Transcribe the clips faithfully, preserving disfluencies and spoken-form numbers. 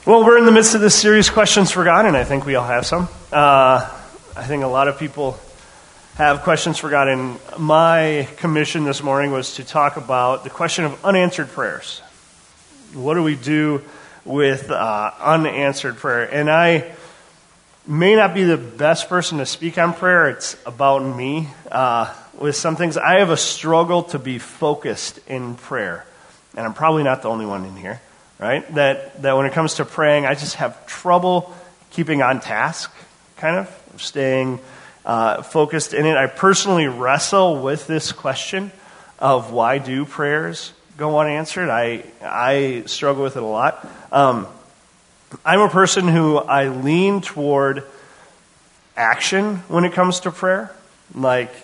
Well, we're in the midst of this series, Questions for God, and I think we all have some. Uh, I think a lot of people have questions for God, and my commission this morning was to talk about the question of unanswered prayers. What do we do with uh, unanswered prayer? And I may not be the best person to speak on prayer. It's about me. Uh, with some things, I have a struggle to be focused in prayer, and I'm probably not the only one in here. Right? That that when it comes to praying, I just have trouble keeping on task, kind of, staying uh, focused in it. I personally wrestle with this question of why do prayers go unanswered. I I struggle with it a lot. Um, I'm a person who I lean toward action when it comes to prayer, like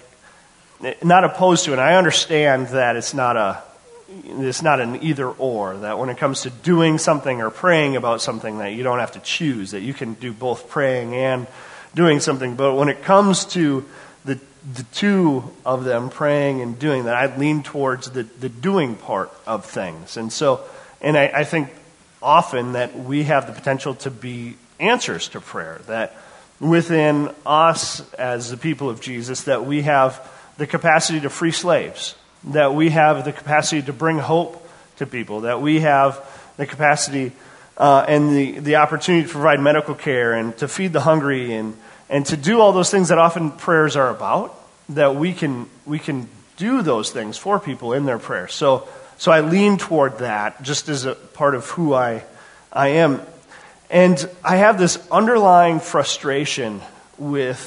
not opposed to it. I understand that it's not a It's not an either or, that when it comes to doing something or praying about something that you don't have to choose, that you can do both praying and doing something. But when it comes to the the two of them, praying and doing that, I lean towards the, the doing part of things. And so, and I, I think often that we have the potential to be answers to prayer, that within us as the people of Jesus, that we have the capacity to free slaves, that we have the capacity to bring hope to people, that we have the capacity uh, and the, the opportunity to provide medical care and to feed the hungry and, and to do all those things that often prayers are about, that we can we can do those things for people in their prayer. So so I lean toward that just as a part of who I I am. And I have this underlying frustration with,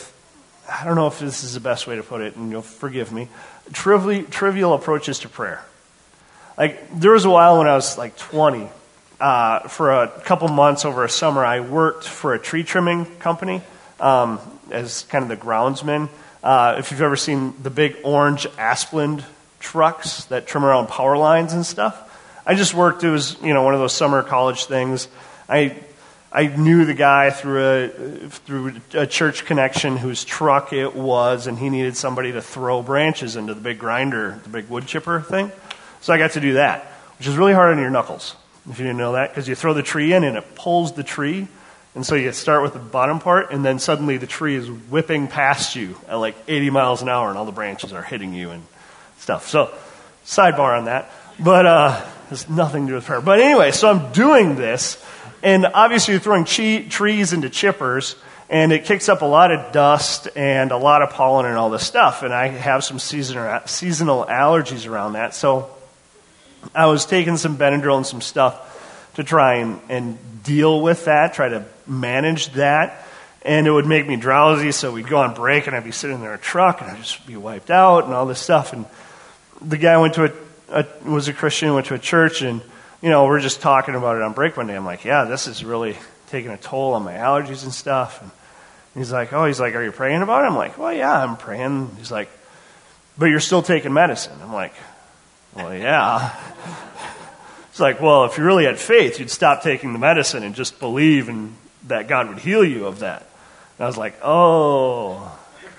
I don't know if this is the best way to put it, and you'll forgive me, trivial, trivial approaches to prayer. Like, there was a while when I was like twenty, uh, for a couple months over a summer, I worked for a tree trimming company um, as kind of the groundsman. Uh, if you've ever seen the big orange Asplund trucks that trim around power lines and stuff, I just worked, it was, you know, one of those summer college things. I I knew the guy through a through a church connection whose truck it was, and he needed somebody to throw branches into the big grinder, the big wood chipper thing. So I got to do that, which is really hard on your knuckles, if you didn't know that, because you throw the tree in and it pulls the tree, and so you start with the bottom part, and then suddenly the tree is whipping past you at like eighty miles an hour, and all the branches are hitting you and stuff. So, sidebar on that, but uh, there's nothing to do with prayer. But anyway, so I'm doing this. And obviously you're throwing che- trees into chippers, and it kicks up a lot of dust and a lot of pollen and all this stuff. And I have some seasonal, seasonal allergies around that. So I was taking some Benadryl and some stuff to try and, and deal with that, try to manage that. And it would make me drowsy, so we'd go on break, and I'd be sitting in their truck, and I'd just be wiped out and all this stuff. And the guy went to a, a was a Christian, went to a church, and you know, we're just talking about it on break one day. I'm like, yeah, this is really taking a toll on my allergies and stuff. And he's like, oh, he's like, are you praying about it? I'm like, well, yeah, I'm praying. He's like, but you're still taking medicine. I'm like, well, yeah. It's like, well, if you really had faith, you'd stop taking the medicine and just believe in that God would heal you of that. And I was like, oh,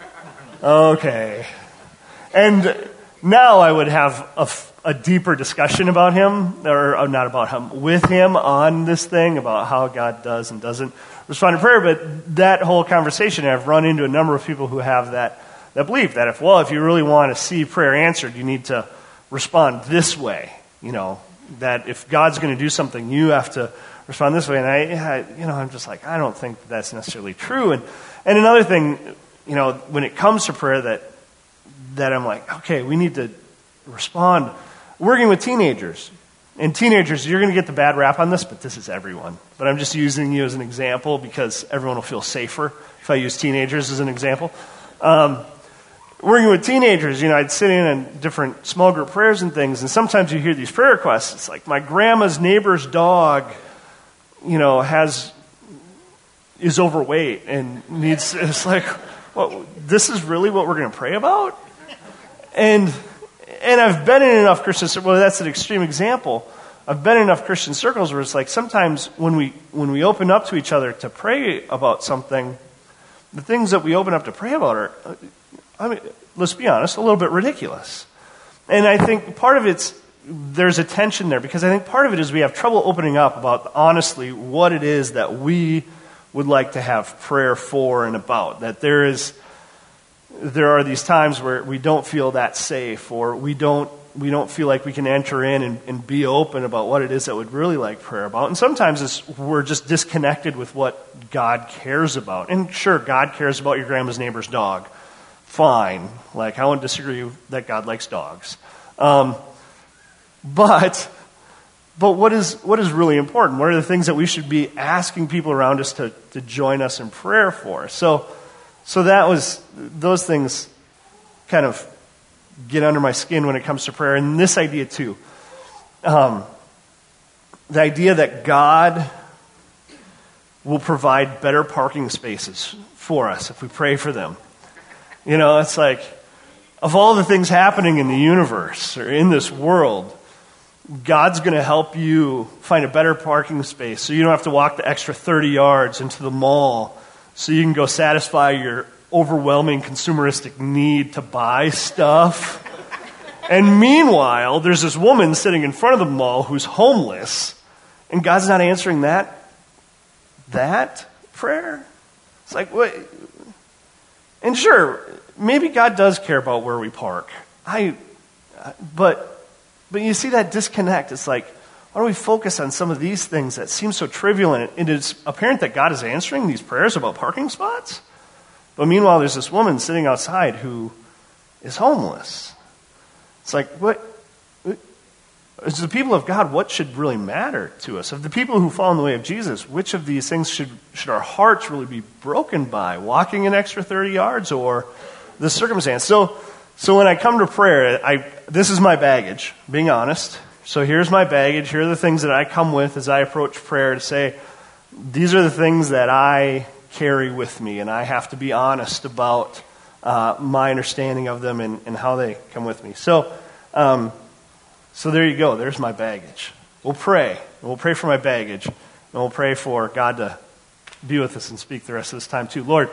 okay. And now I would have a a deeper discussion about him, or not about him, with him on this thing about how God does and doesn't respond to prayer. But that whole conversation, I've run into a number of people who have that, that belief that if, well, if you really want to see prayer answered, you need to respond this way. You know, that if God's going to do something, you have to respond this way. And I, I you know, I'm just like, I don't think that's necessarily true. And, and another thing, you know, when it comes to prayer that, that I'm like, okay, we need to respond. Working with teenagers, and teenagers, you're going to get the bad rap on this, but this is everyone. But I'm just using you as an example because everyone will feel safer if I use teenagers as an example. Um, working with teenagers, you know, I'd sit in on different small group prayers and things, and sometimes you hear these prayer requests. It's like, my grandma's neighbor's dog, you know, has is overweight and needs. It's like, well, this is really what we're going to pray about, and. And I've been in enough Christian circles, well, that's an extreme example. I've been in enough Christian circles where it's like sometimes when we when we open up to each other to pray about something, the things that we open up to pray about are, I mean, let's be honest, a little bit ridiculous. And I think part of it's there's a tension there, because I think part of it is we have trouble opening up about honestly what it is that we would like to have prayer for and about. That there is, there are these times where we don't feel that safe, or we don't we don't feel like we can enter in and, and be open about what it is that we'd really like prayer about. And sometimes it's, we're just disconnected with what God cares about. And sure, God cares about your grandma's neighbor's dog. Fine. Like, I won't disagree that God likes dogs. Um, but but what is what is really important? What are the things that we should be asking people around us to, to join us in prayer for? So so that was, those things kind of get under my skin when it comes to prayer. And this idea too. Um, the idea that God will provide better parking spaces for us if we pray for them. You know, it's like, of all the things happening in the universe or in this world, God's going to help you find a better parking space so you don't have to walk the extra thirty yards into the mall so you can go satisfy your overwhelming consumeristic need to buy stuff. And meanwhile, there's this woman sitting in front of the mall who's homeless, and God's not answering that that prayer. It's like, what? And sure, maybe God does care about where we park. I, but, but you see that disconnect. It's like, why don't we focus on some of these things that seem so trivial, and it is apparent that God is answering these prayers about parking spots? But meanwhile, there's this woman sitting outside who is homeless. It's like, what? As the people of God, what should really matter to us? Of the people who fall in the way of Jesus, which of these things should should our hearts really be broken by? Walking an extra thirty yards or the circumstance? So, so when I come to prayer, I this is my baggage, being honest. So here's my baggage. Here are the things that I come with as I approach prayer to say, these are the things that I carry with me, and I have to be honest about uh, my understanding of them and, and how they come with me. So, um, so there you go. There's my baggage. We'll pray. We'll pray for my baggage, and we'll pray for God to be with us and speak the rest of this time too. Lord,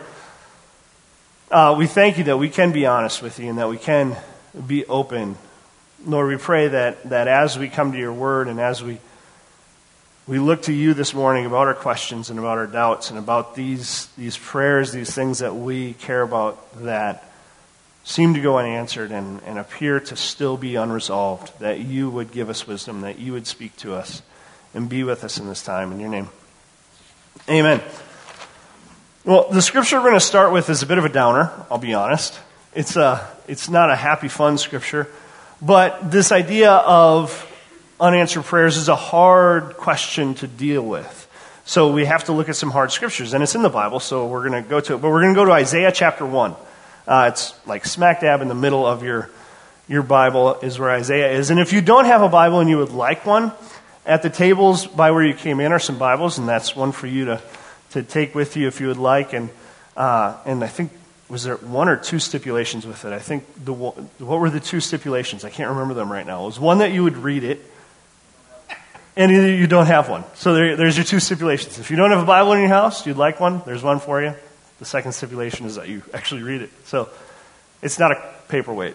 uh, we thank you that we can be honest with you and that we can be open. Lord, we pray that, that as we come to your word and as we we look to you this morning about our questions and about our doubts and about these these prayers, these things that we care about that seem to go unanswered and, and appear to still be unresolved, that you would give us wisdom, that you would speak to us and be with us in this time. In your name, amen. Well, the scripture we're going to start with is a bit of a downer, I'll be honest. It's a, it's not a happy, fun scripture. But this idea of unanswered prayers is a hard question to deal with. So we have to look at some hard scriptures. And it's in the Bible, so we're going to go to it. But we're going to go to Isaiah chapter one. Uh, it's like smack dab in the middle of your, your Bible is where Isaiah is. And if you don't have a Bible and you would like one, at the tables by where you came in are some Bibles, and that's one for you to, to take with you if you would like. And uh, and I think, was there one or two stipulations with it? I think, the what were the two stipulations? I can't remember them right now. It was one that you would read it, and either you don't have one. So there, there's your two stipulations. If you don't have a Bible in your house, you'd like one, there's one for you. The second stipulation is that you actually read it. So it's not a paperweight.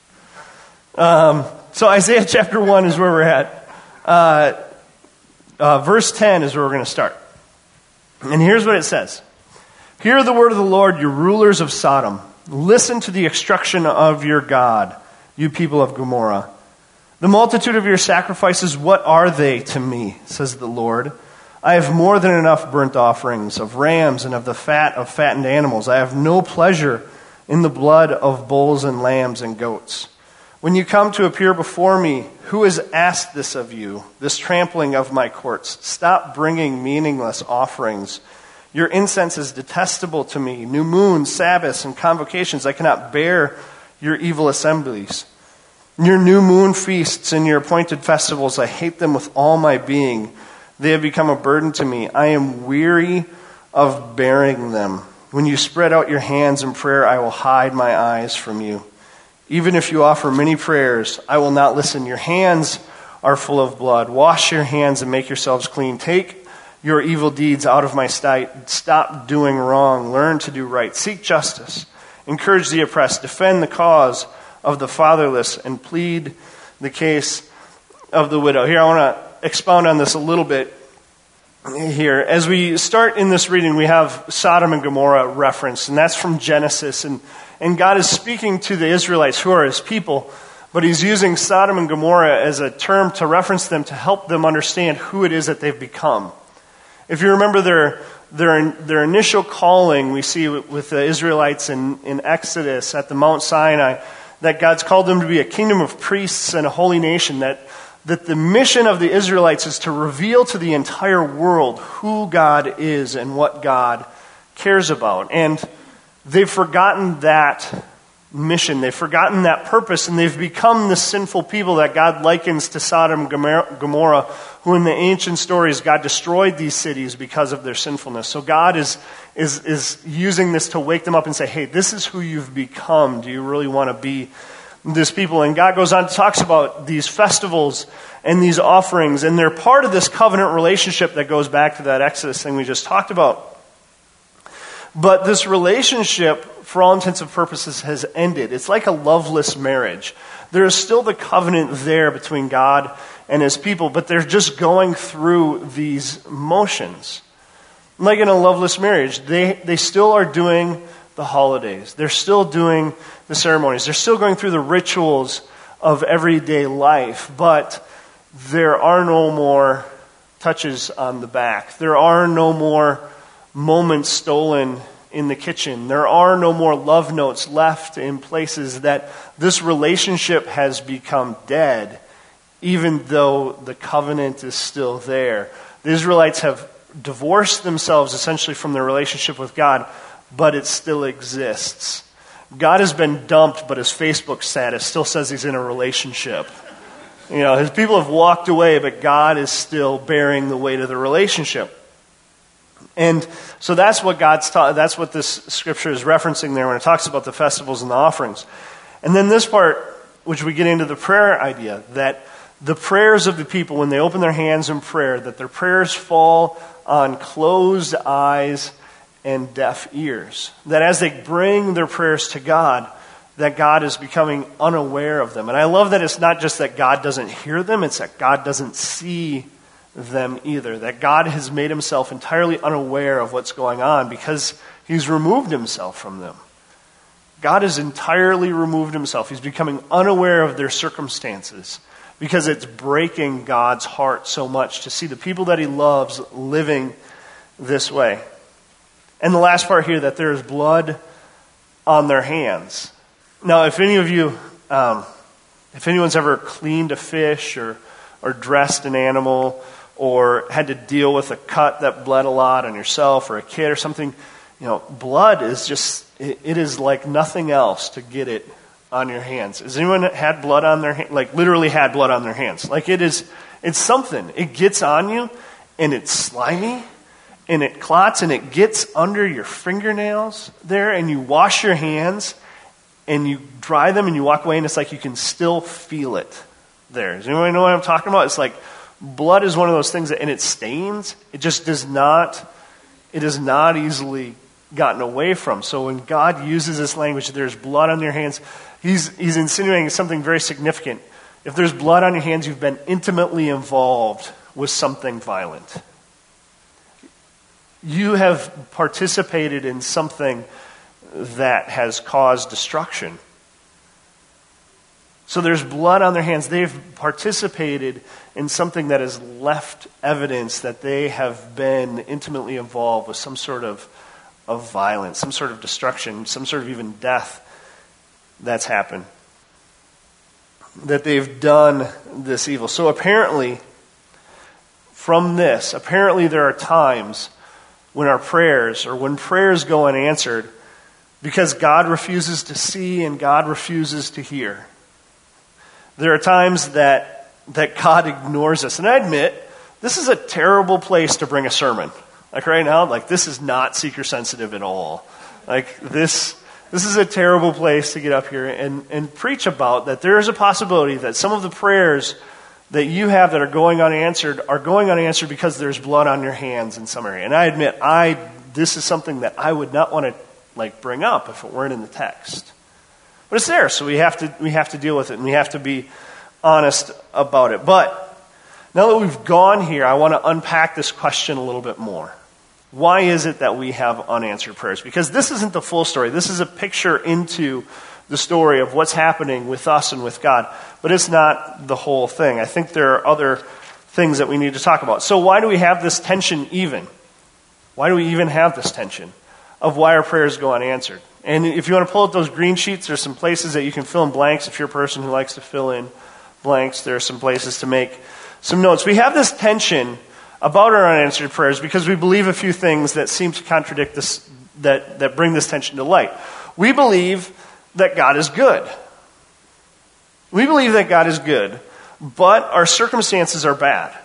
Um, so Isaiah chapter one is where we're at. Uh, uh, verse ten is where we're going to start. And here's what it says. Hear the word of the Lord, you rulers of Sodom. Listen to the instruction of your God, you people of Gomorrah. The multitude of your sacrifices, what are they to me, says the Lord? I have more than enough burnt offerings of rams and of the fat of fattened animals. I have no pleasure in the blood of bulls and lambs and goats. When you come to appear before me, who has asked this of you, this trampling of my courts? Stop bringing meaningless offerings. Your incense is detestable to me. New moons, Sabbaths, and convocations. I cannot bear your evil assemblies. Your new moon feasts and your appointed festivals, I hate them with all my being. They have become a burden to me. I am weary of bearing them. When you spread out your hands in prayer, I will hide my eyes from you. Even if you offer many prayers, I will not listen. Your hands are full of blood. Wash your hands and make yourselves clean. Take your evil deeds out of my sight. Stop doing wrong. Learn to do right. Seek justice. Encourage the oppressed. Defend the cause of the fatherless and plead the case of the widow. Here, I want to expound on this a little bit here. As we start in this reading, we have Sodom and Gomorrah referenced, and that's from Genesis. And, and God is speaking to the Israelites, who are his people, but he's using Sodom and Gomorrah as a term to reference them to help them understand who it is that they've become. If you remember their their their initial calling, we see with the Israelites in, in Exodus at the Mount Sinai, that God's called them to be a kingdom of priests and a holy nation, that, that the mission of the Israelites is to reveal to the entire world who God is and what God cares about. And they've forgotten that mission. They've forgotten that purpose, and they've become the sinful people that God likens to Sodom and Gomorrah, who in the ancient stories, God destroyed these cities because of their sinfulness. So God is, is, is using this to wake them up and say, hey, this is who you've become. Do you really want to be this people? And God goes on to talks about these festivals and these offerings, and they're part of this covenant relationship that goes back to that Exodus thing we just talked about. But this relationship, for all intents and purposes, has ended. It's like a loveless marriage. There is still the covenant there between God and his people, but they're just going through these motions. Like in a loveless marriage, they, they still are doing the holidays. They're still doing the ceremonies. They're still going through the rituals of everyday life, but there are no more touches on the back. There are no more moments stolen in the kitchen. There are no more love notes left in places that this relationship has become dead, even though the covenant is still there. The Israelites have divorced themselves essentially from their relationship with God, but it still exists. God has been dumped, but his Facebook status still says he's in a relationship. You know, his people have walked away, but God is still bearing the weight of the relationship. And so that's what God's ta- that's what this scripture is referencing there when it talks about the festivals and the offerings. And then this part, which we get into the prayer idea, that the prayers of the people, when they open their hands in prayer, that their prayers fall on closed eyes and deaf ears. That as they bring their prayers to God, that God is becoming unaware of them. And I love that it's not just that God doesn't hear them, it's that God doesn't see them either. That God has made himself entirely unaware of what's going on because he's removed himself from them. God has entirely removed himself. He's becoming unaware of their circumstances because it's breaking God's heart so much to see the people that he loves living this way. And the last part here, that there is blood on their hands. Now, if any of you, um, if anyone's ever cleaned a fish or, or dressed an animal, or had to deal with a cut that bled a lot on yourself or a kid or something, you know, blood is just, it, it is like nothing else to get it on your hands. Has anyone had blood on their hands? Like literally had blood on their hands. Like it is, it's something. It gets on you and it's slimy and it clots and it gets under your fingernails there, and you wash your hands and you dry them and you walk away and it's like you can still feel it there. Does anyone know what I'm talking about? It's like, blood is one of those things that, and it stains, it just does not, it is not easily gotten away from. So when God uses this language, there's blood on your hands, he's, he's insinuating something very significant. If there's blood on your hands, you've been intimately involved with something violent. You have participated in something that has caused destruction. So there's blood on their hands. They've participated in something that has left evidence that they have been intimately involved with some sort of, of violence, some sort of destruction, some sort of even death that's happened. That they've done this evil. So apparently, from this, apparently there are times when our prayers, or when prayers go unanswered, because God refuses to see and God refuses to hear. There are times that that God ignores us. And I admit, this is a terrible place to bring a sermon. Like right now, like this is not seeker sensitive at all. Like this this is a terrible place to get up here and, and preach about that there is a possibility that some of the prayers that you have that are going unanswered are going unanswered because there's blood on your hands in some area. And I admit, I this is something that I would not want to like bring up if it weren't in the text. But it's there, so we have to we have to deal with it, and we have to be honest about it. But Now that we've gone here, I want to unpack this question a little bit more. Why is it that we have unanswered prayers? Because this isn't the full story. This is a picture into the story of what's happening with us and with God. But it's not the whole thing. I think there are other things that we need to talk about. So why do we have this tension even? Why do we even have this tension of why our prayers go unanswered? And if you want to pull out those green sheets, there's some places that you can fill in blanks. If you're a person who likes to fill in blanks, there are some places to make some notes. We have this tension about our unanswered prayers because we believe a few things that seem to contradict this, that, that bring this tension to light. We believe that God is good. We believe that God is good, but our circumstances are bad.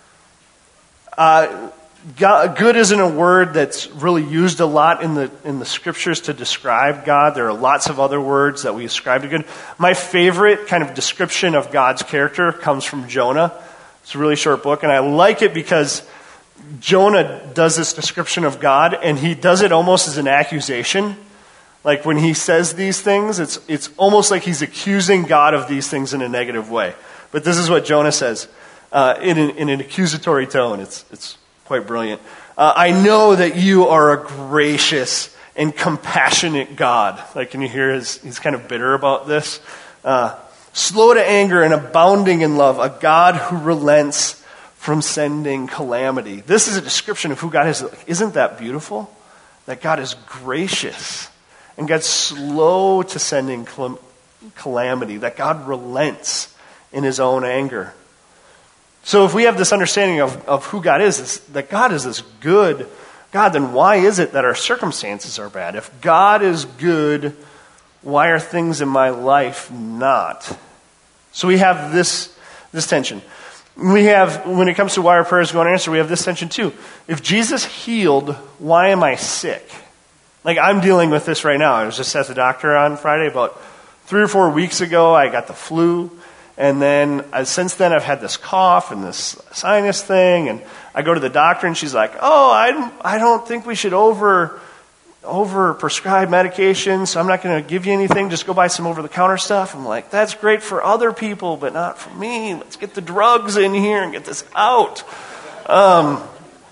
Uh, God, good isn't a word that's really used a lot in the in the scriptures to describe God. There are lots of other words that we ascribe to good. My favorite kind of description of God's character comes from Jonah. It's a really short book, and I like it because Jonah does this description of God, and he does it almost as an accusation. Like when he says these things, it's it's almost like he's accusing God of these things in a negative way. But this is what Jonah says uh, in, an, in an accusatory tone. It's it's quite brilliant. Uh, I know that you are a gracious and compassionate God. Like, can you hear his? He's kind of bitter about this. Uh, slow to anger and abounding in love, a God who relents from sending calamity. This is a description of who God is. Isn't that beautiful? That God is gracious and God's slow to sending calamity. That God relents in his own anger. So if we have this understanding of, of who God is, is, that God is this good God, then why is it that our circumstances are bad? If God is good, why are things in my life not? So we have this, this tension. We have, when it comes to why our prayers go unanswered, we have this tension too. If Jesus healed, why am I sick? Like, I'm dealing with this right now. I was just at the doctor on Friday. About three or four weeks ago, I got the flu. And then uh, since then, I've had this cough and this sinus thing. And I go to the doctor, and she's like, oh, I, I don't think we should over, over prescribe medication, so I'm not going to give you anything. Just go buy some over-the-counter stuff. I'm like, that's great for other people, but not for me. Let's get the drugs in here and get this out. Um,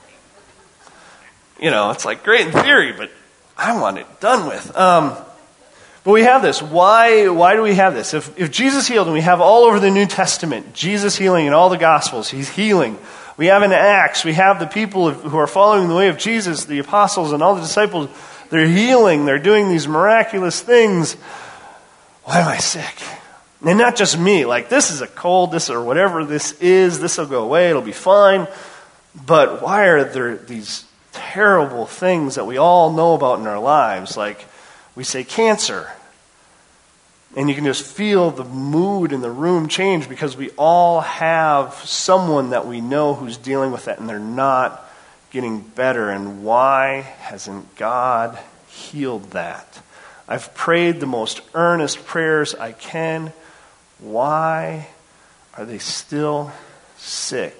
you know, it's like great in theory, but I want it done with. Um, but we have this. Why, why do we have this? If, if Jesus healed, and we have all over the New Testament, Jesus healing in all the Gospels, he's healing. We have in Acts, we have the people who are following the way of Jesus, the apostles and all the disciples. They're healing. They're doing these miraculous things. Why am I sick? And not just me. Like, this is a cold, this or whatever this is. This will go away. It'll be fine. But why are there these terrible things that we all know about in our lives? Like, we say cancer. And you can just feel the mood in the room change because we all have someone that we know who's dealing with that, and they're not getting better. And why hasn't God healed that? I've prayed the most earnest prayers I can. Why are they still sick?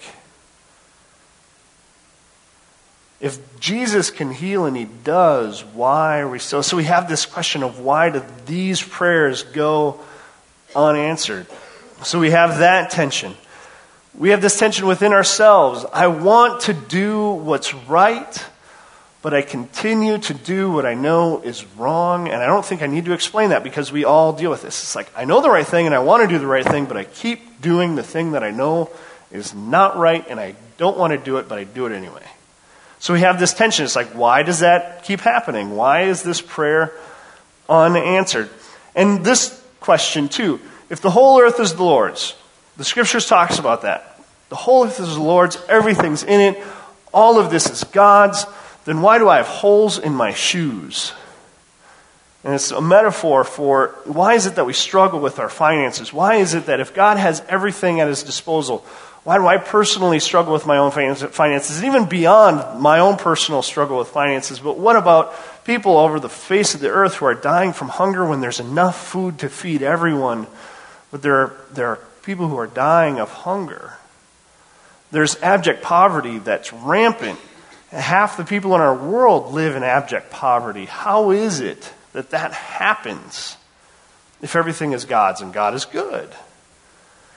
If Jesus can heal, and he does, why are we still? So we have this question of why do these prayers go unanswered? So we have that tension. We have this tension within ourselves. I want to do what's right, but I continue to do what I know is wrong. And I don't think I need to explain that because we all deal with this. It's like, I know the right thing and I want to do the right thing, but I keep doing the thing that I know is not right, and I don't want to do it, but I do it anyway. So we have this tension. It's like, why does that keep happening? Why is this prayer unanswered? And this question too, if the whole earth is the Lord's, the scriptures talks about that. The whole earth is the Lord's, everything's in it, all of this is God's, then why do I have holes in my shoes? And it's a metaphor for why is it that we struggle with our finances? Why is it that if God has everything at his disposal, why do I personally struggle with my own finances? And even beyond my own personal struggle with finances, but what about people over the face of the earth who are dying from hunger when there's enough food to feed everyone? But there are, there are people who are dying of hunger. There's abject poverty that's rampant. Half the people in our world live in abject poverty. How is it that that happens if everything is God's and God is good?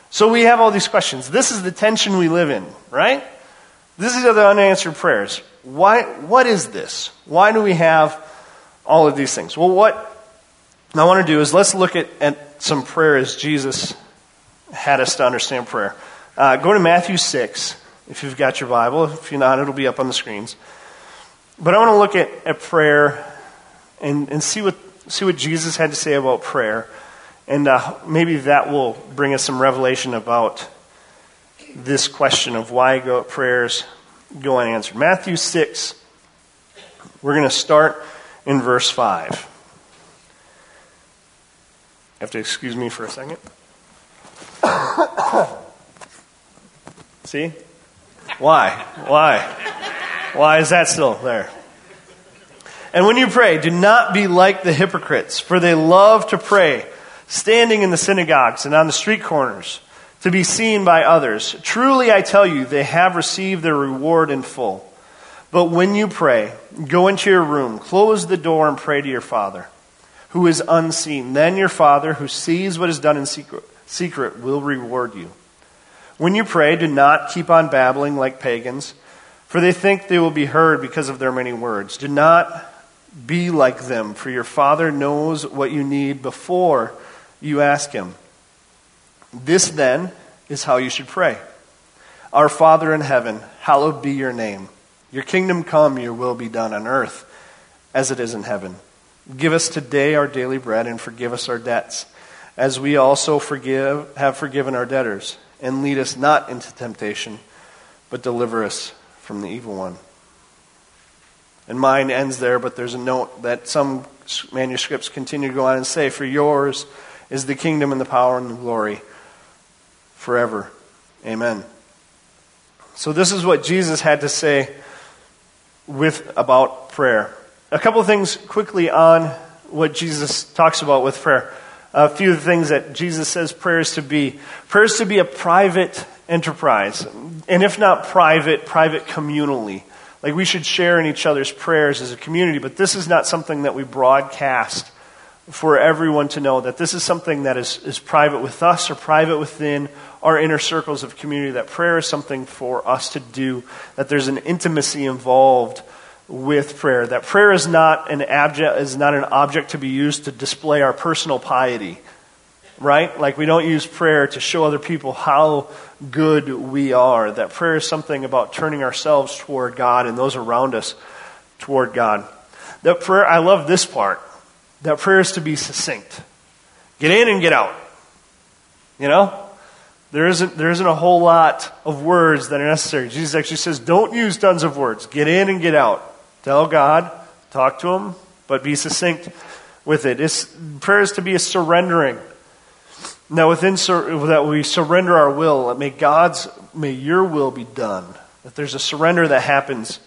So we have all these questions. This is the tension we live in, right? This is the unanswered prayers. Why? What is this? Why do we have all of these things? Well, what I want to do is let's look at, at some prayer as Jesus had us to understand prayer. Uh, go to Matthew six, if you've got your Bible. If you're not, it'll be up on the screens. But I want to look at, at prayer and, and see what see what Jesus had to say about prayer. And uh, maybe that will bring us some revelation about this question of why go, prayers go unanswered. Matthew six, we're going to start in verse five. You have to excuse me for a second. See? Why? Why? Why is that still there? And when you pray, do not be like the hypocrites, for they love to pray, standing in the synagogues and on the street corners, to be seen by others. Truly I tell you, they have received their reward in full. But when you pray, go into your room, close the door, and pray to your Father, who is unseen. Then your Father, who sees what is done in secret, secret will reward you. When you pray, do not keep on babbling like pagans, for they think they will be heard because of their many words. Do not be like them, for your Father knows what you need before you ask Him. This then is how you should pray. Our Father in heaven, hallowed be your name. Your kingdom come, your will be done on earth as it is in heaven. Give us today our daily bread and forgive us our debts, as we also forgive have forgiven our debtors. And lead us not into temptation, but deliver us from the evil one. And mine ends there, but there's a note that some manuscripts continue to go on and say, for yours is the kingdom and the power and the glory forever. Amen. So this is what Jesus had to say with about prayer. A couple of things quickly on what Jesus talks about with prayer. A few of the things that Jesus says prayer is to be. Prayer is to be a private enterprise. And if not private, private communally. Like we should share in each other's prayers as a community, but this is not something that we broadcast for everyone to know, that this is something that is, is private with us or private within our inner circles of community, that prayer is something for us to do, that there's an intimacy involved with prayer, that prayer is not an object is not an object to be used to display our personal piety, right? Like we don't use prayer to show other people how good we are. That prayer is something about turning ourselves toward God and those around us toward God. That prayer, I love this part. That prayer is to be succinct. Get in and get out. You know, there isn't there isn't a whole lot of words that are necessary. Jesus actually says, don't use tons of words. Get in and get out. Tell God, talk to Him, but be succinct with it. It's, prayer is to be a surrendering. Now, within sur- that we surrender our will, may God's, may Your will be done. That there's a surrender that happens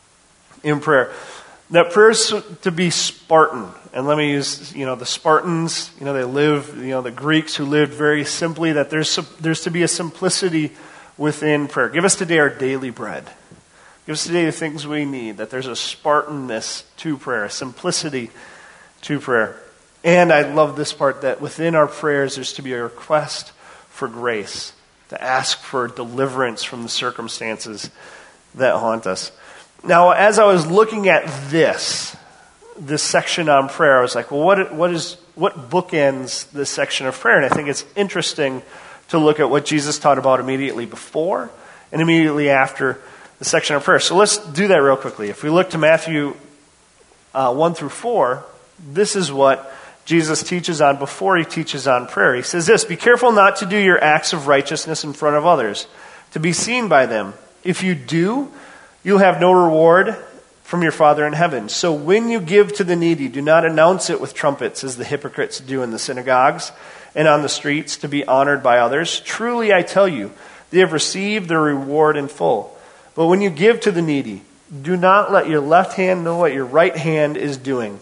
in prayer. That prayer is to be Spartan. And let me use, you know, the Spartans, you know, they live, you know, the Greeks who lived very simply, that there's there's to be a simplicity within prayer. Give us today our daily bread. Give us today the things we need, that there's a Spartanness to prayer, a simplicity to prayer. And I love this part, that within our prayers there's to be a request for grace, to ask for deliverance from the circumstances that haunt us. Now, as I was looking at this, this section on prayer, I was like, well, what what is what bookends this section of prayer? And I think it's interesting to look at what Jesus taught about immediately before and immediately after the section of prayer. So let's do that real quickly. If we look to Matthew uh, one through four, this is what Jesus teaches on before He teaches on prayer. He says this, be careful not to do your acts of righteousness in front of others, to be seen by them. If you do, you'll have no reward from your Father in heaven. So when you give to the needy, do not announce it with trumpets, as the hypocrites do in the synagogues and on the streets, to be honored by others. Truly I tell you, they have received their reward in full. But when you give to the needy, do not let your left hand know what your right hand is doing,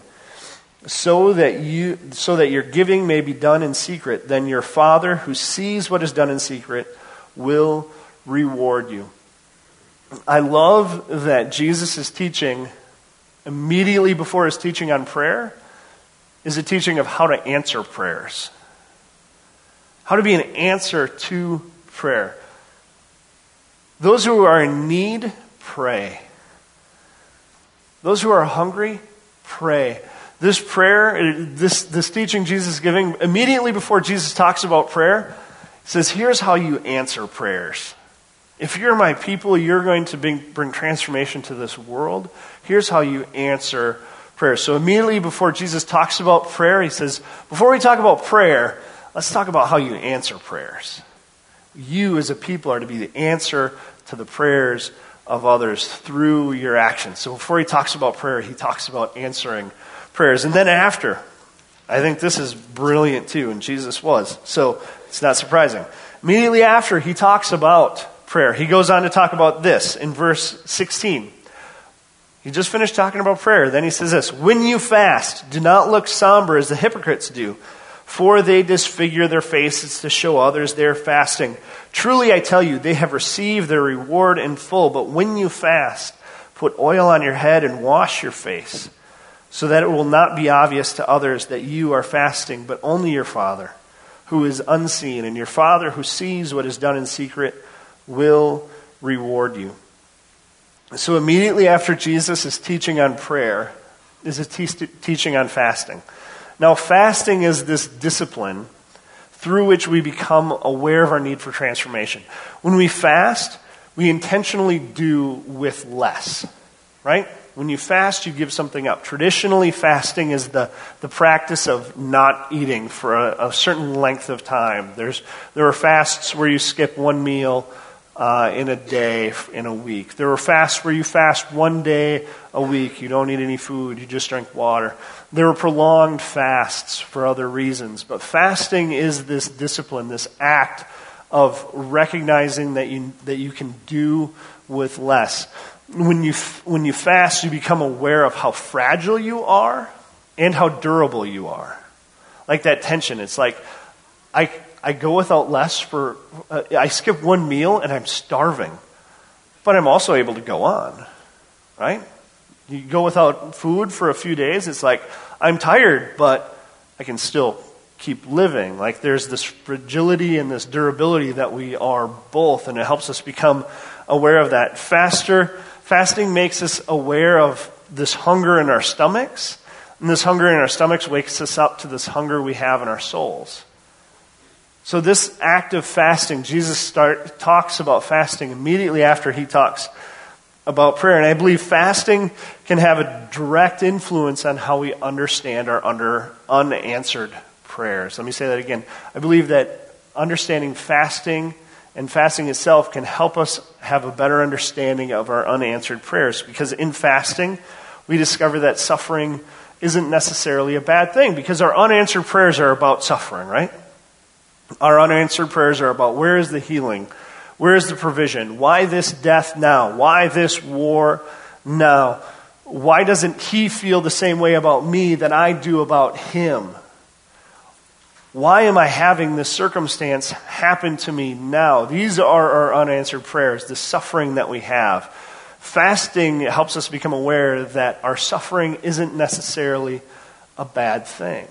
so that you so that your giving may be done in secret. Then your Father, who sees what is done in secret, will reward you. I love that Jesus is teaching immediately before His teaching on prayer is a teaching of how to answer prayers. how to be an answer to prayer. Those who are in need, pray. Those who are hungry, pray. This prayer, this, this teaching Jesus is giving, immediately before Jesus talks about prayer, says, here's how you answer prayers. If you're my people, you're going to bring, bring transformation to this world. Here's how you answer prayer. So immediately before Jesus talks about prayer, he says, before we talk about prayer, let's talk about how you answer prayers. You as a people are to be the answer to the prayers of others through your actions. So before he talks about prayer, he talks about answering prayers. And then after, I think this is brilliant too, and Jesus was. So it's not surprising. Immediately after he talks about prayer, he goes on to talk about this in verse sixteen. He just finished talking about prayer. Then he says this, when you fast, do not look somber as the hypocrites do, for they disfigure their faces to show others they are fasting. Truly I tell you, they have received their reward in full. But when you fast, put oil on your head and wash your face, so that it will not be obvious to others that you are fasting, but only your Father, who is unseen. And your Father, who sees what is done in secret, will reward you. So immediately after Jesus is teaching on prayer, is a te- teaching on fasting. Now, fasting is this discipline through which we become aware of our need for transformation. When we fast, we intentionally do with less, right? When you fast, you give something up. Traditionally, fasting is the, the practice of not eating for a, a certain length of time. There's There are fasts where you skip one meal uh, in a day, in a week. There are fasts where you fast one day a week. You don't eat any food. You just drink water. There are prolonged fasts for other reasons. But fasting is this discipline, this act of recognizing that you that you can do with less. When you when you fast, you become aware of how fragile you are and how durable you are. Like that tension. It's like, I I go without less for, uh, I skip one meal and I'm starving. But I'm also able to go on, right? You go without food for a few days, it's like, I'm tired, but I can still keep living. Like there's this fragility and this durability that we are both, and it helps us become aware of that. Faster, fasting makes us aware of this hunger in our stomachs, and this hunger in our stomachs wakes us up to this hunger we have in our souls. So this act of fasting, Jesus start, talks about fasting immediately after he talks about prayer. And I believe fasting can have a direct influence on how we understand our under unanswered prayers. Let me say that again. I believe that understanding fasting and fasting itself can help us have a better understanding of our unanswered prayers. Because in fasting, we discover that suffering isn't necessarily a bad thing. Because our unanswered prayers are about suffering, right? Our unanswered prayers are about where is the healing? Where is the provision? Why this death now? Why this war now? Why doesn't he feel the same way about me that I do about him? Why am I having this circumstance happen to me now? These are our unanswered prayers, the suffering that we have. Fasting helps us become aware that our suffering isn't necessarily a bad thing.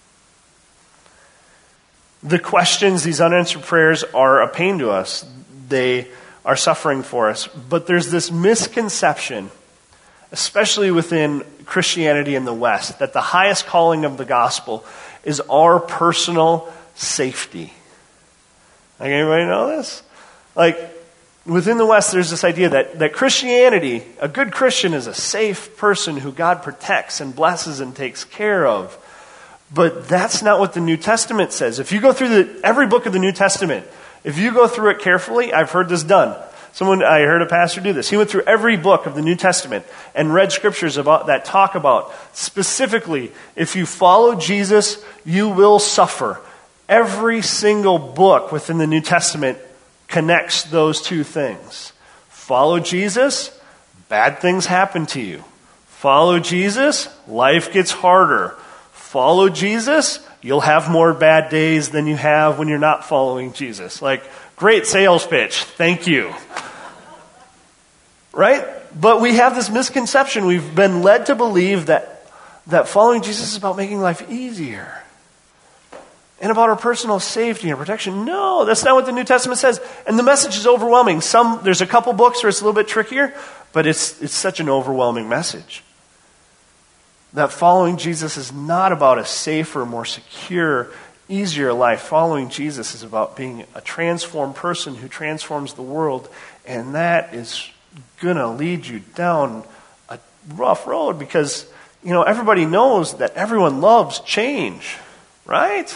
The questions, these unanswered prayers, are a pain to us. They are suffering for us. But there's this misconception, especially within Christianity in the West, that the highest calling of the gospel is our personal safety. Like, anybody know this? Like, within the West, there's this idea that, that Christianity, a good Christian, is a safe person who God protects and blesses and takes care of. But that's not what the New Testament says. If you go through the, every book of the New Testament, if you go through it carefully, I've heard this done. Someone, I heard a pastor do this. He went through every book of the New Testament and read scriptures about that talk about specifically, if you follow Jesus, you will suffer. Every single book within the New Testament connects those two things. Follow Jesus, bad things happen to you. Follow Jesus, life gets harder. Follow Jesus, you'll have more bad days than you have when you're not following Jesus. Like, great sales pitch. Thank you. Right? But we have this misconception. We've been led to believe that, that following Jesus is about making life easier. and about our personal safety and protection. No, that's not what the New Testament says. And the message is overwhelming. Some, there's a couple books where it's a little bit trickier, but it's, it's such an overwhelming message. That following Jesus is not about a safer, more secure, easier life. Following Jesus is about being a transformed person who transforms the world, and that is going to lead you down a rough road because, you know, everybody knows that everyone loves change, right?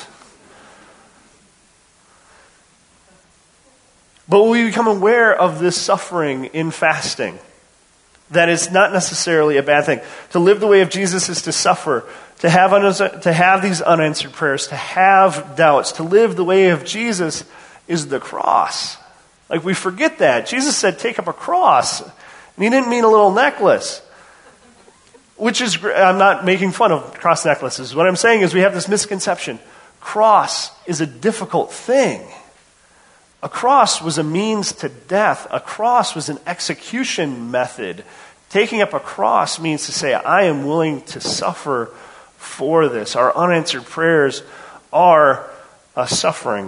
But we become aware of this suffering in fasting. That is not necessarily a bad thing. To live the way of Jesus is to suffer, to have un- to have these unanswered prayers, to have doubts. To live the way of Jesus is the cross. Like we forget that. Jesus said, take up a cross. And he didn't mean a little necklace. Which is, I'm not making fun of cross necklaces. What I'm saying is we have this misconception. Cross is a difficult thing. A cross was a means to death. A cross was an execution method. Taking up a cross means to say, I am willing to suffer for this. Our unanswered prayers are a suffering.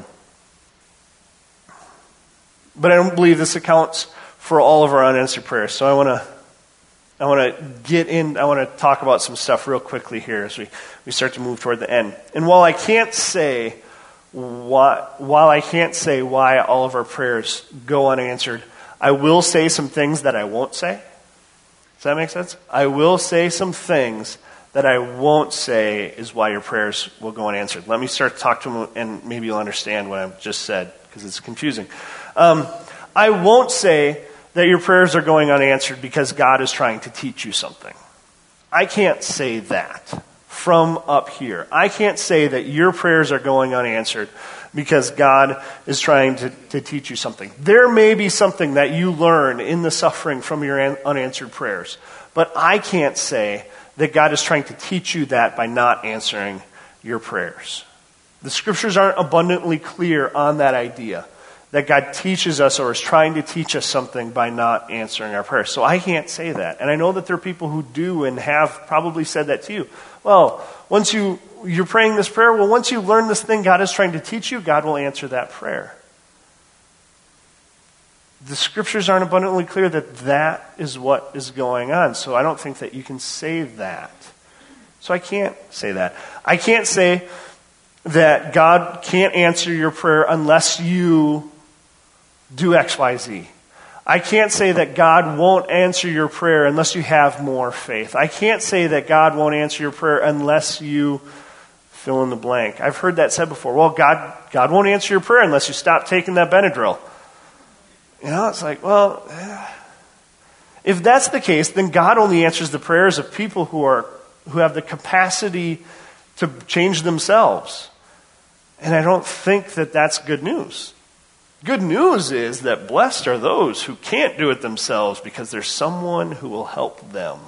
But I don't believe this accounts for all of our unanswered prayers. So I want to I want to get in, I want to talk about some stuff real quickly here as we, we start to move toward the end. And while I can't say Why, while I can't say why all of our prayers go unanswered, I will say some things that I won't say. Does that make sense? I will say some things that I won't say is why your prayers will go unanswered. Let me start to talk to them, and maybe you'll understand what I've just said, because it's confusing. Um, I won't say that your prayers are going unanswered because God is trying to teach you something. I can't say that. From up here. I can't say that your prayers are going unanswered because God is trying to, to teach you something. There may be something that you learn in the suffering from your an, unanswered prayers, but I can't say that God is trying to teach you that by not answering your prayers. The scriptures aren't abundantly clear on that idea, that God teaches us or is trying to teach us something by not answering our prayers. So I can't say that. And I know that there are people who do and have probably said that to you. Well, once you, you're praying this prayer, well, once you learn this thing God is trying to teach you, God will answer that prayer. The scriptures aren't abundantly clear that that is what is going on. So I don't think that you can say that. So I can't say that. I can't say that God can't answer your prayer unless you do X, Y, Z. I can't say that God won't answer your prayer unless you have more faith. I can't say that God won't answer your prayer unless you fill in the blank. I've heard that said before. Well, God, God won't answer your prayer unless you stop taking that Benadryl. You know, it's like, well, if that's the case, then God only answers the prayers of people who are who have the capacity to change themselves. And I don't think that that's good news. Good news is that blessed are those who can't do it themselves because there's someone who will help them.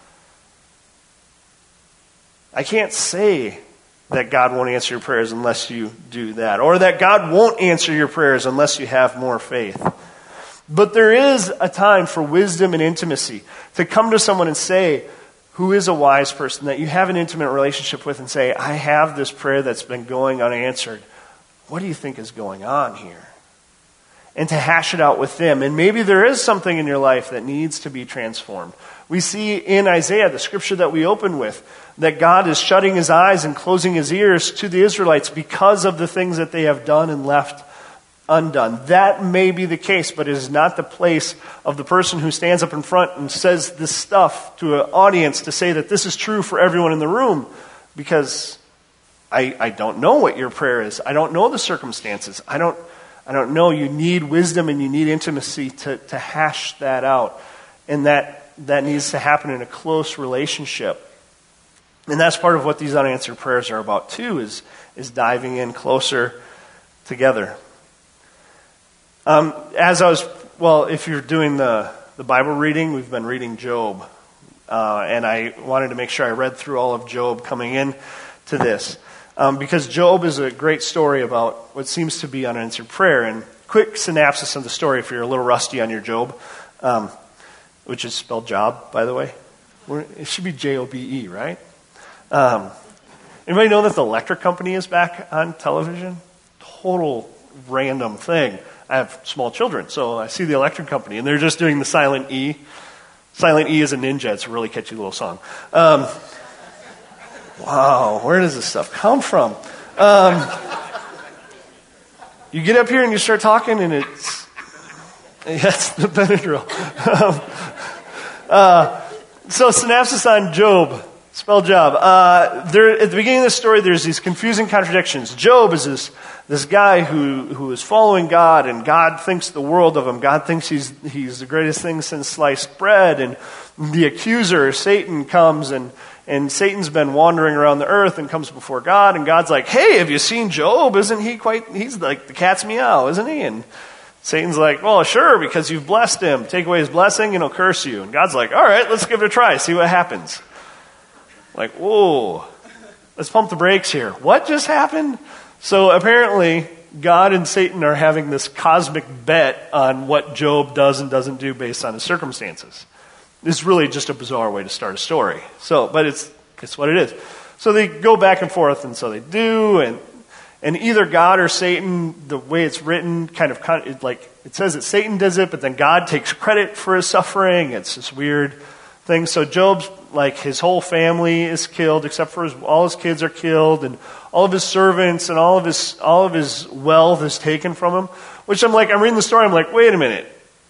I can't say that God won't answer your prayers unless you do that, or that God won't answer your prayers unless you have more faith. But there is a time for wisdom and intimacy to come to someone and say, who is a wise person that you have an intimate relationship with, and say, I have this prayer that's been going unanswered. What do you think is going on here? And to hash it out with them. And maybe there is something in your life that needs to be transformed. We see in Isaiah, the scripture that we open with, that God is shutting his eyes and closing his ears to the Israelites because of the things that they have done and left undone. That may be the case, but it is not the place of the person who stands up in front and says this stuff to an audience to say that this is true for everyone in the room, because I, I don't know what your prayer is. I don't know the circumstances. I don't I don't know. You need wisdom and you need intimacy to, to hash that out. And that, that needs to happen in a close relationship. And that's part of what these unanswered prayers are about too, is, is diving in closer together. Um, as I was, well, if you're doing the, the Bible reading, we've been reading Job. Uh, and I wanted to make sure I read through all of Job coming in to this. Um, because Job is a great story about what seems to be unanswered prayer. And quick synopsis of the story if you're a little rusty on your Job, um, which is spelled job, by the way. We're, it should be J O B E, right? Um, Anybody know that the electric company is back on television? Total random thing. I have small children, so I see the electric company, and they're just doing the Silent E. Silent E is a ninja. It's a really catchy little song. Um, wow, where does this stuff come from? Um, you get up here and you start talking, and it's yes, the Benadryl. um, uh, so synopsis on Job. Spell Job. Uh, there, at the beginning of the story, there's these confusing contradictions. Job is this this guy who, who is following God, and God thinks the world of him. God thinks he's he's the greatest thing since sliced bread. And the accuser, Satan, comes, and, and Satan's been wandering around the earth and comes before God. And God's like, hey, have you seen Job? Isn't he quite, he's like the cat's meow, isn't he? And Satan's like, well, sure, because you've blessed him. Take away his blessing, and he'll curse you. And God's like, all right, let's give it a try, see what happens. Like, whoa, let's pump the brakes here. What just happened? So apparently, God and Satan are having this cosmic bet on what Job does and doesn't do based on his circumstances. It's really just a bizarre way to start a story. So, but it's it's what it is. So they go back and forth, and so they do, and and either God or Satan, the way it's written, kind of it, like it says that Satan does it, but then God takes credit for his suffering. It's this weird thing. So Job's like his whole family is killed, except for his, all his kids are killed, and all of his servants and all of his all of his wealth is taken from him. Which I'm like, I'm reading the story, I'm like, wait a minute.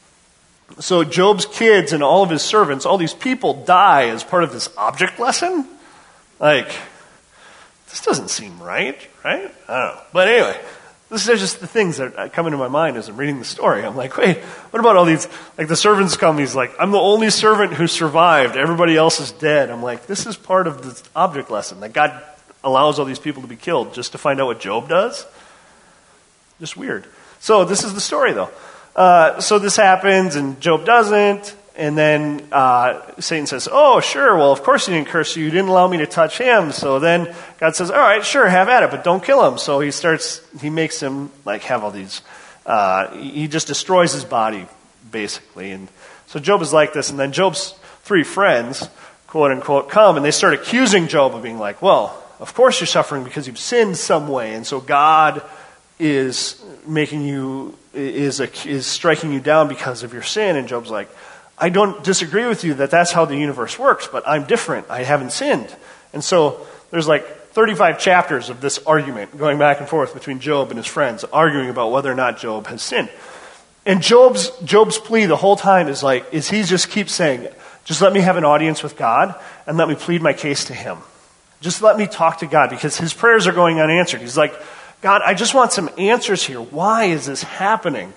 So Job's kids and all of his servants, all these people die as part of this object lesson? Like, this doesn't seem right, right? I don't know. But anyway, this is just the things that come into my mind as I'm reading the story. I'm like, wait, what about all these, like the servants come, he's like, I'm the only servant who survived. Everybody else is dead. I'm like, this is part of the object lesson, that God allows all these people to be killed just to find out what Job does? Just weird. So this is the story, though. Uh, so this happens, and Job doesn't, and then uh, Satan says, oh, sure, well, of course he didn't curse you. You didn't allow me to touch him. So then God says, all right, sure, have at it, but don't kill him. So he starts, he makes him, like, have all these, uh, he just destroys his body, basically. And so Job is like this, and then Job's three friends, quote unquote, come, and they start accusing Job of being like, well, of course you're suffering because you've sinned some way, and so God is making you, is a, is striking you down because of your sin. And Job's like, I don't disagree with you that that's how the universe works, but I'm different. I haven't sinned. And so there's like thirty-five chapters of this argument going back and forth between Job and his friends, arguing about whether or not Job has sinned. And Job's Job's plea the whole time is like, is he just keeps saying, just let me have an audience with God and let me plead my case to him. Just let me talk to God, because his prayers are going unanswered. He's like, God, I just want some answers here. Why is this happening?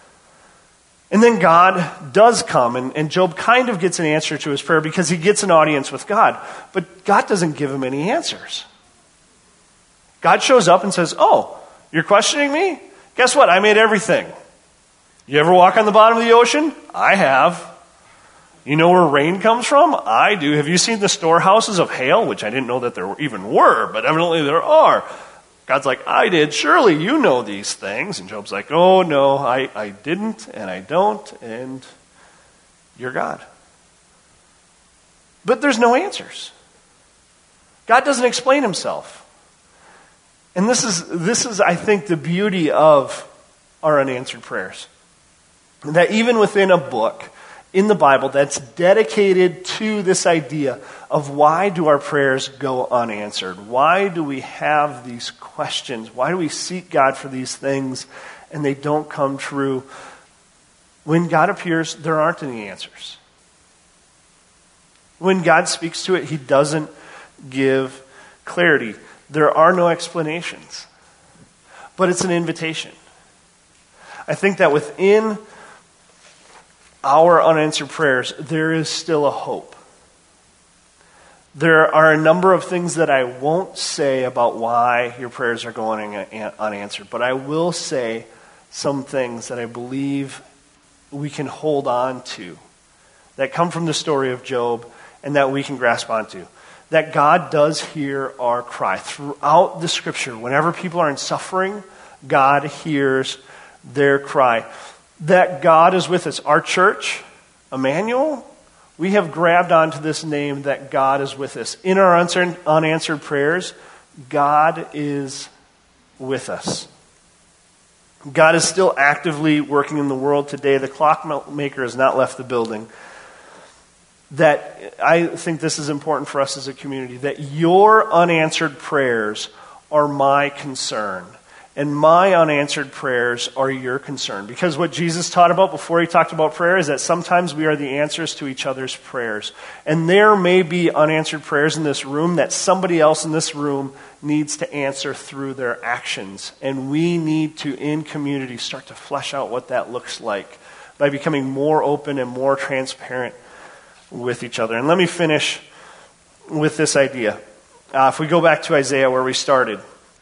And then God does come, and, and Job kind of gets an answer to his prayer because he gets an audience with God. But God doesn't give him any answers. God shows up and says, oh, you're questioning me? Guess what? I made everything. You ever walk on the bottom of the ocean? I have. You know where rain comes from? I do. Have you seen the storehouses of hail? Which I didn't know that there even were, but evidently there are. God's like, I did. Surely you know these things. And Job's like, oh, no, I, I didn't, and I don't, and you're God. But there's no answers. God doesn't explain himself. And this is, this is, I think, the beauty of our unanswered prayers. That even within a book in the Bible that's dedicated to this idea of why do our prayers go unanswered? Why do we have these questions? Why do we seek God for these things and they don't come true? When God appears, there aren't any answers. When God speaks to it, he doesn't give clarity. There are no explanations. But it's an invitation. I think that within our unanswered prayers, there is still a hope. There are a number of things that I won't say about why your prayers are going unanswered, but I will say some things that I believe we can hold on to, that come from the story of Job and that we can grasp onto. That God does hear our cry. Throughout the scripture, whenever people are in suffering, God hears their cry. That God is with us. Our church, Emmanuel, we have grabbed onto this name that God is with us. In our unanswered prayers, God is with us. God is still actively working in the world today. The clockmaker has not left the building. That I think this is important for us as a community, that your unanswered prayers are my concern. And my unanswered prayers are your concern. Because what Jesus taught about before he talked about prayer is that sometimes we are the answers to each other's prayers. And there may be unanswered prayers in this room that somebody else in this room needs to answer through their actions. And we need to, in community, start to flesh out what that looks like by becoming more open and more transparent with each other. And let me finish with this idea. Uh, if we go back to Isaiah where we started,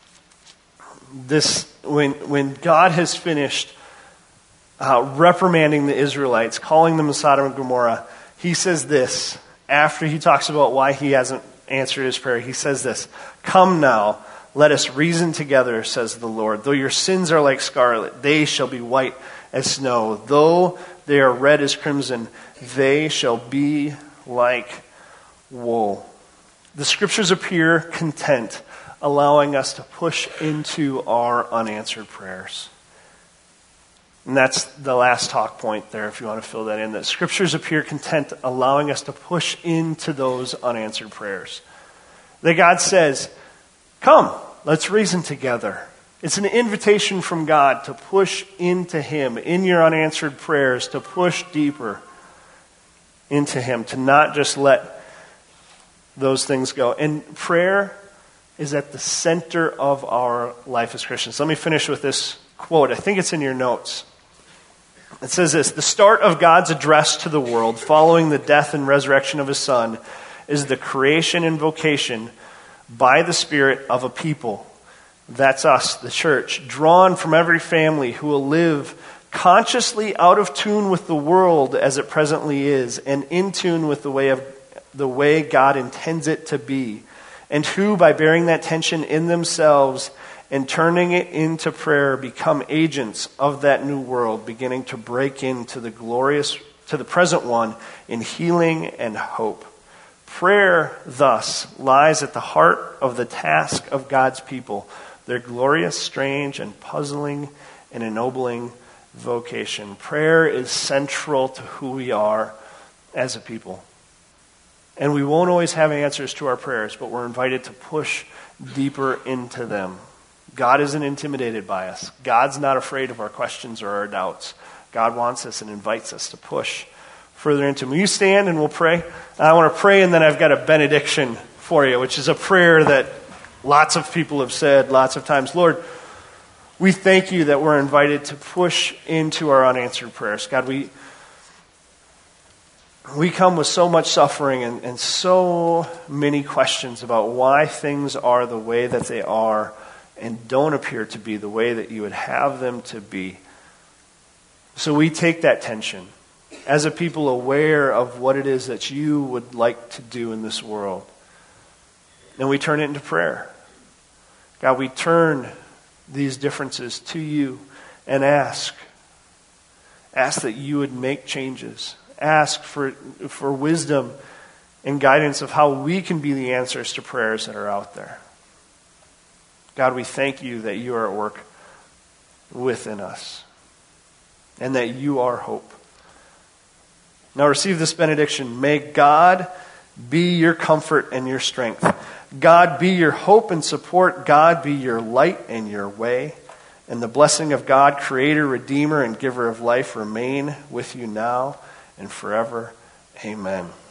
this when when God has finished uh, reprimanding the Israelites, calling them to Sodom and Gomorrah, he says this, after he talks about why he hasn't answered his prayer, he says this, "Come now, let us reason together, says the Lord. Though your sins are like scarlet, they shall be white as snow. Though they are red as crimson, they shall be like wool." The scriptures appear content, allowing us to push into our unanswered prayers. And that's the last talk point there, if you want to fill that in. That scriptures appear content, allowing us to push into those unanswered prayers. That God says, come, let's reason together. It's an invitation from God to push into him, in your unanswered prayers, to push deeper into him, to not just let those things go. And prayer is at the center of our life as Christians. Let me finish with this quote. I think it's in your notes. It says this: "The start of God's address to the world following the death and resurrection of his Son is the creation and vocation by the Spirit of a people." That's us, the church, drawn from every family who will live consciously out of tune with the world as it presently is, and in tune with the way of the way God intends it to be, and who, by bearing that tension in themselves and turning it into prayer, become agents of that new world, beginning to break into the glorious, to the present one in healing and hope. Prayer, thus, lies at the heart of the task of God's people, their glorious, strange, and puzzling and ennobling vocation. Prayer is central to who we are as a people. And we won't always have answers to our prayers, but we're invited to push deeper into them. God isn't intimidated by us. God's not afraid of our questions or our doubts. God wants us and invites us to push further into him. Will you stand and we'll pray? I want to pray, and then I've got a benediction for you, which is a prayer that lots of people have said lots of times. Lord, we thank you that we're invited to push into our unanswered prayers. God, we we come with so much suffering and, and so many questions about why things are the way that they are and don't appear to be the way that you would have them to be. So we take that tension as a people aware of what it is that you would like to do in this world. And we turn it into prayer. God, we turn these differences to you and ask. Ask that you would make changes. Ask for, for wisdom and guidance of how we can be the answers to prayers that are out there. God, we thank you that you are at work within us and that you are hope. Now receive this benediction. May God be your comfort and your strength. God be your hope and support. God be your light and your way. And the blessing of God, Creator, Redeemer, and Giver of life, remain with you now and forever. Amen.